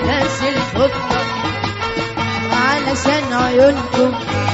سلاسل فضة علشان عيونكم.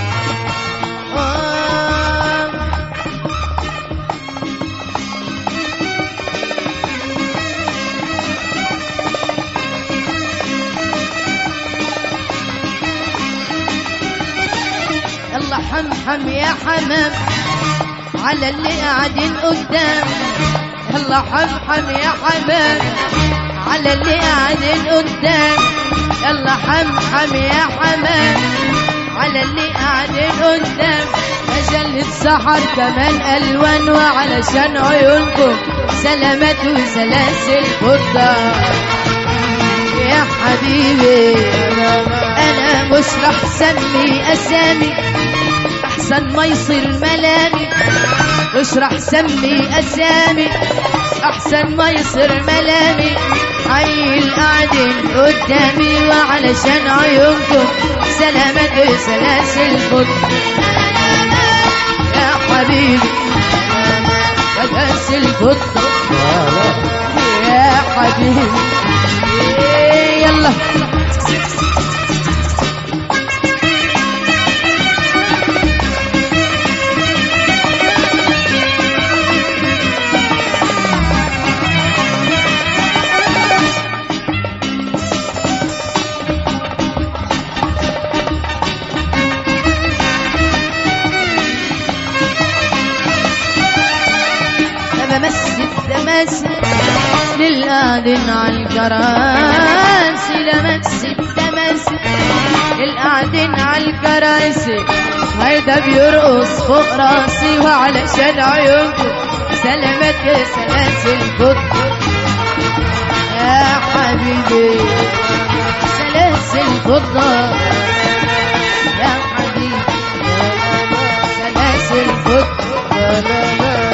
يلا حمحم يا حمام على اللي قاعدين قدام. يلا حمحم يا حمام على اللي قاعدين قدام. يلا حمحم يا حمام على اللي قاعدين قدام. مجلة سحر كمان ألوان وعلشان عيونكم سلامات وسلاسل فضة. يا حبيبي أنا مش رح سمي أسامي أحسن ما يصير ملامي. مش رح سمي أسامي أحسن ما يصير ملامي. حي القاعدين قدامي وعلشان عيونكم سلامات وسلاسل فضة. يا حبيبي سلاسل فضة يا حبيبي. يلا للقاعدين عالكراسي. لمس التماسي للقاعدين عالكراسي. هيدا بيرقص فوق راسي وعلشان عيونكم سلامات يا سلاسل فضة. يا حبيبي سلاسل فضة يا حبيبي سلاسل فضة.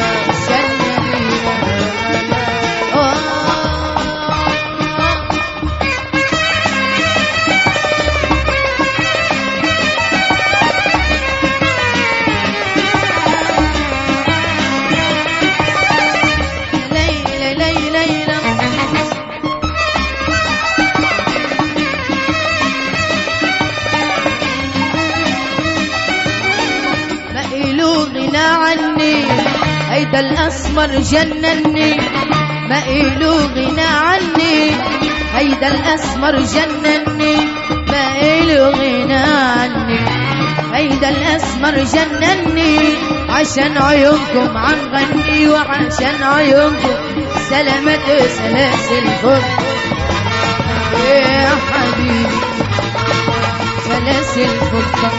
هيدا الأسمر جنني ما إله غنى عني. هيدا الأسمر جنني ما إله غنى عني. هيدا الأسمر جنني عشان عيونكم عم غني وعشان عيونكم سلامات سلاسل فضة. يا حبيبي سلاسل فضة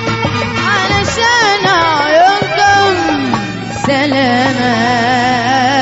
علشان عيونكم سلامات